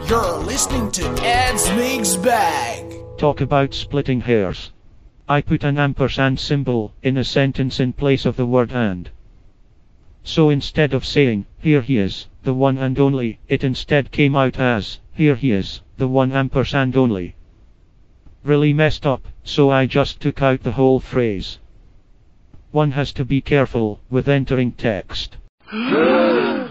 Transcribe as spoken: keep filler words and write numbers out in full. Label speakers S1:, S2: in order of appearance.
S1: You're listening to Ed's Mix Bag.
S2: Talk about splitting hairs. I put an ampersand symbol in a sentence in place of the word and. So instead of saying, here he is, the one and only, it instead came out as, here he is, the one ampersand only. Really messed up, so I just took out the whole phrase. One has to be careful with entering text.